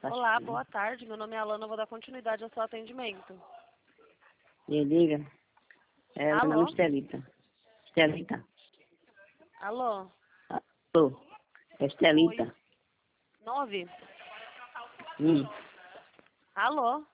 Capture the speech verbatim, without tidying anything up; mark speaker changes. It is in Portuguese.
Speaker 1: Olá, boa tarde. Meu nome é Alana, eu vou dar continuidade ao seu atendimento.
Speaker 2: Me diga. É, meu nome é
Speaker 1: Alô?
Speaker 2: Estelita. Estelita.
Speaker 1: Alô?
Speaker 2: Alô? É Estelita.
Speaker 1: Oi. Nove?
Speaker 2: Hum.
Speaker 1: Alô?